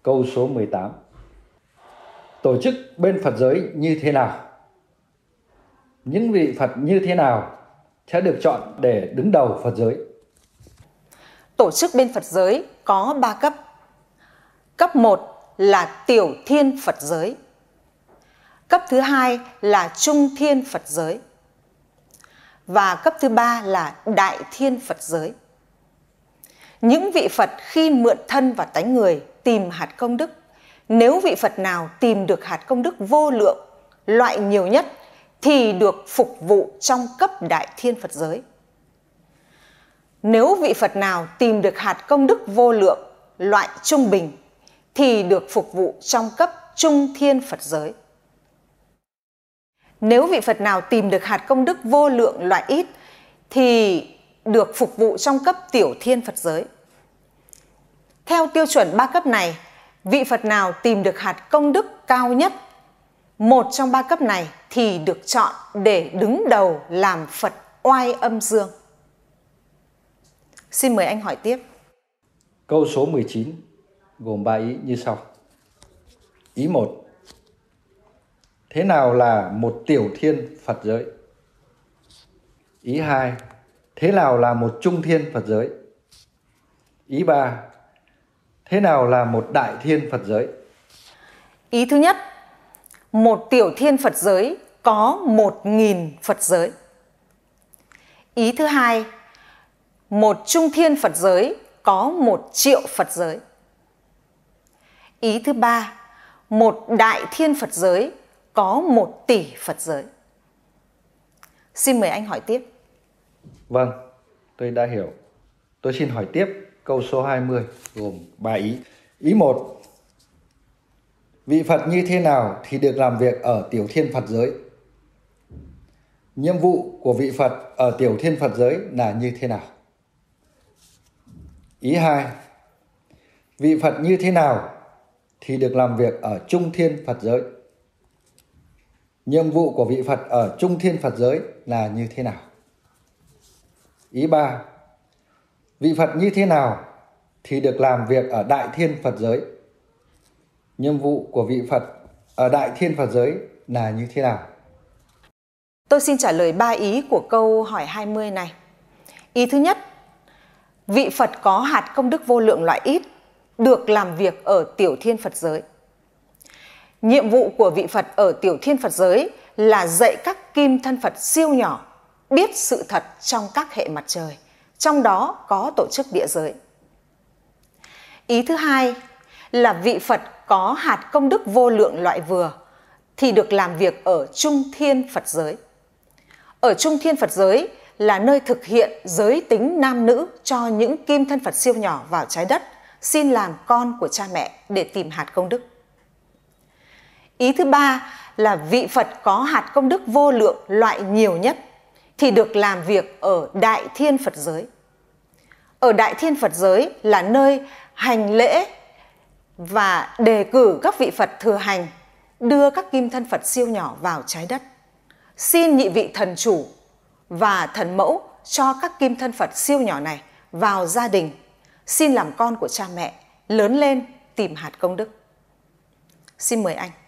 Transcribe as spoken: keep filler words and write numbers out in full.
Câu số mười tám. Tổ chức bên Phật giới như thế nào? Những vị Phật như thế nào sẽ được chọn để đứng đầu Phật giới? Tổ chức bên Phật giới có ba cấp. Cấp một là Tiểu Thiên Phật giới. Cấp thứ hai là Trung Thiên Phật giới. Và cấp thứ ba là Đại Thiên Phật giới. Những vị Phật khi mượn thân và tánh người tìm hạt công đức, nếu vị Phật nào tìm được hạt công đức vô lượng, loại nhiều nhất, thì được phục vụ trong cấp Đại Thiên Phật giới. Nếu vị Phật nào tìm được hạt công đức vô lượng, loại trung bình, thì được phục vụ trong cấp Trung Thiên Phật giới. Nếu vị Phật nào tìm được hạt công đức vô lượng loại ít, thì được phục vụ trong cấp Tiểu Thiên Phật giới. Theo tiêu chuẩn ba cấp này, vị Phật nào tìm được hạt công đức cao nhất, một trong ba cấp này, thì được chọn để đứng đầu làm Phật oai âm dương. Xin mời anh hỏi tiếp. Câu số mười chín gồm ba ý như sau. Ý một. Thế nào là một Tiểu Thiên Phật giới? Ý hai. Thế nào là một Trung Thiên Phật giới? Ý ba. Thế nào là một Đại Thiên Phật giới? Ý thứ nhất, một Tiểu Thiên Phật giới có một nghìn Phật giới. Ý thứ hai, một Trung Thiên Phật giới có một triệu Phật giới. Ý thứ ba, một Đại Thiên Phật giới có một tỷ Phật giới. Xin mời anh hỏi tiếp. Vâng, tôi đã hiểu. Tôi xin hỏi tiếp câu số hai mươi gồm ba ý. Ý một. Vị Phật như thế nào thì được làm việc ở Tiểu Thiên Phật giới? Nhiệm vụ của vị Phật ở Tiểu Thiên Phật giới là như thế nào? Ý hai. Vị Phật như thế nào thì được làm việc ở Trung Thiên Phật giới? Nhiệm vụ của vị Phật ở Trung Thiên Phật giới là như thế nào? Ý ba. Vị Phật như thế nào thì được làm việc ở Đại Thiên Phật giới? Nhiệm vụ của vị Phật ở Đại Thiên Phật giới là như thế nào? Tôi xin trả lời ba ý của câu hỏi hai mươi này. Ý thứ nhất, vị Phật có hạt công đức vô lượng loại ít, được làm việc ở Tiểu Thiên Phật giới. Nhiệm vụ của vị Phật ở Tiểu Thiên Phật giới là dạy các kim thân Phật siêu nhỏ biết sự thật trong các hệ mặt trời, trong đó có tổ chức địa giới. Ý thứ hai là vị Phật có hạt công đức vô lượng loại vừa, thì được làm việc ở Trung Thiên Phật giới. Ở Trung Thiên Phật giới là nơi thực hiện giới tính nam nữ cho những kim thân Phật siêu nhỏ vào trái đất, xin làm con của cha mẹ để tìm hạt công đức. Ý thứ ba là vị Phật có hạt công đức vô lượng loại nhiều nhất, thì được làm việc ở Đại Thiên Phật giới. Ở Đại Thiên Phật giới là nơi hành lễ và đề cử các vị Phật thừa hành, đưa các kim thân Phật siêu nhỏ vào trái đất, xin nhị vị thần chủ và thần mẫu cho các kim thân Phật siêu nhỏ này vào gia đình, xin làm con của cha mẹ, lớn lên tìm hạt công đức. Xin mời anh.